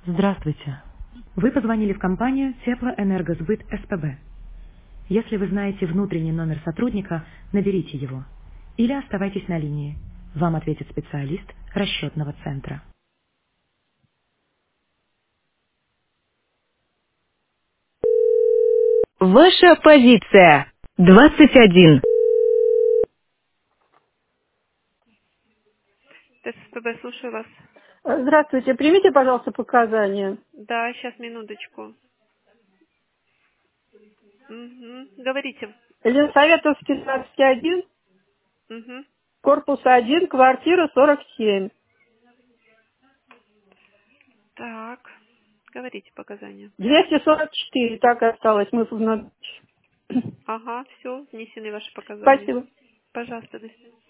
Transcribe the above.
Здравствуйте. Вы позвонили в компанию Теплоэнергосбыт СПБ. Если вы знаете внутренний номер сотрудника, наберите его. Или оставайтесь на линии. Вам ответит специалист расчетного центра. Ваша позиция. 21. ТСПБ, слушаю вас. Здравствуйте, примите, пожалуйста, показания. Да, сейчас, минуточку. Говорите. Елизаветовский 21, Угу. корпус 1, квартира 47. Так, говорите показания. 244, так и осталось. Ага, все, внесены ваши показания. Спасибо. Пожалуйста, до свидания.